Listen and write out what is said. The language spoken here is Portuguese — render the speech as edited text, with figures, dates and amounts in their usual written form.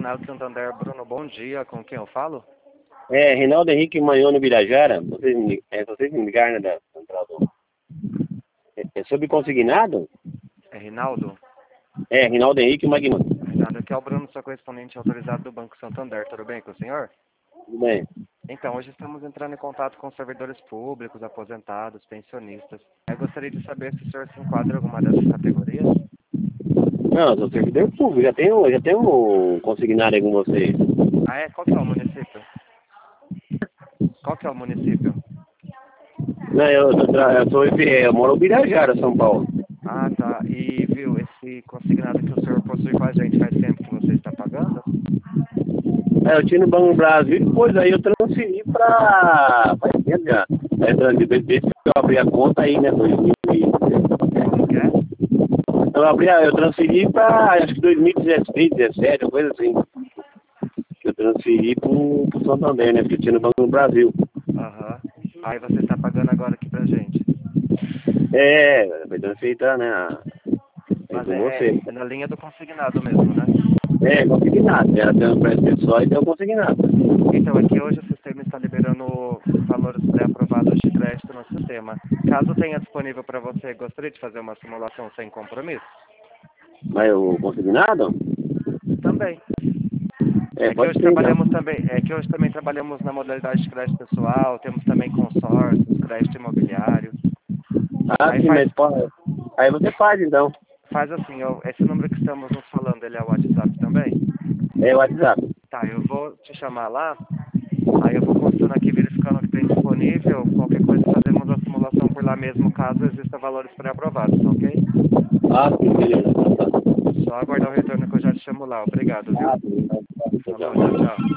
Consignado Santander, Bruno, bom dia. Com quem eu falo? Reinaldo Henrique Manhone Birajara. Vocês me ligaram, né, da central do... É sobre consignado? É Rinaldo? Reinaldo Henrique Magno. Rinaldo, aqui é o Bruno, seu correspondente autorizado do Banco Santander. Tudo bem com o senhor? Tudo bem? Então, hoje estamos entrando em contato com servidores públicos, aposentados, pensionistas. Eu gostaria de saber se o senhor se enquadra em alguma dessas categorias. Não, eu sou servidor público. Já tenho um consignado aí com vocês. Ah, é? Qual que é o município? Qual que é o município? Não, eu moro em Birajara, São Paulo. Ah, tá. E, viu, esse consignado que o senhor possui com a gente faz tempo que você está pagando? Eu tinha no Banco do Brasil, depois aí eu transferi pra... Faz tempo já. Desde que eu abri a conta aí, né, 2000 Como que é? eu transferi pra, acho que 2016, 17, uma coisa assim. Eu transferi pro Santander, né, porque eu tinha no Banco do Brasil. Aham. Aí você está pagando agora aqui pra gente. Vai transferir, né, Mas com você. é na linha do consignado mesmo, né? Consignado. Era tem um preço pessoal e tem um consignado. Então, aqui hoje o sistema está liberando valores pré-aprovados de crédito no sistema. Caso tenha disponível para você, gostaria de fazer uma simulação sem compromisso? Mas o consignado? Também. Pode ser, então. É que hoje também trabalhamos na modalidade de crédito pessoal, temos também consórcios, crédito imobiliário. Sim, mas pode. Aí você faz, então. Faz assim, esse número que estamos nos falando, ele é o WhatsApp também? É o WhatsApp. Tá, eu vou te chamar lá, aí eu vou consultando aqui, verificando o que tem disponível, qualquer coisa fazemos a simulação por lá mesmo, caso exista valores pré-aprovados, tá ok? Sim, beleza. Só aguardar o retorno que eu já te chamo lá, obrigado, viu? Sim. Falou, tchau, tchau.